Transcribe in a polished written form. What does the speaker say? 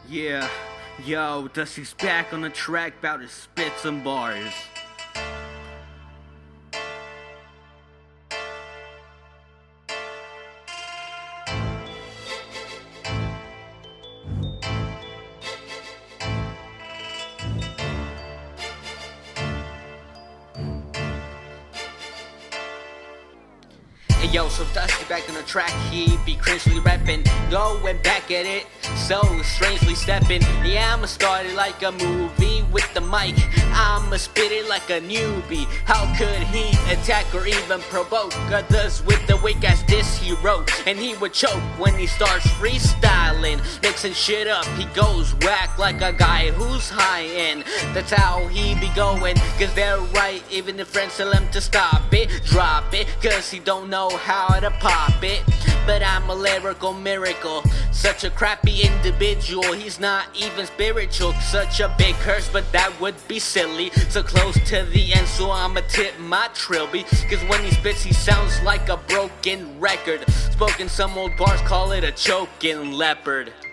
Yeah, yo, Dusty's back on the track, bout to spit some bars. Hey yo, so Dusty back on the track, he be cringely reppin', going back at it, so strangely steppin'. Yeah, I'ma start it like a movie with the mic, I'ma spit it like a newbie. How could he attack or even provoke others with the weak ass diss he wrote? And he would choke when he starts freestyling, mixing shit up, he goes whack like a guy who's high end. That's how he be going, cause they're right, even if friends tell him to stop it, drop it, cause he don't know how to pop it. But I'm a lyrical miracle, such a crappy individual, he's not even spiritual. Such a big curse, but that would be silly. So close to the end, so I'ma tip my trilby, cause when he spits he sounds like a broken record. Spoken some old bars call it a choking leopard.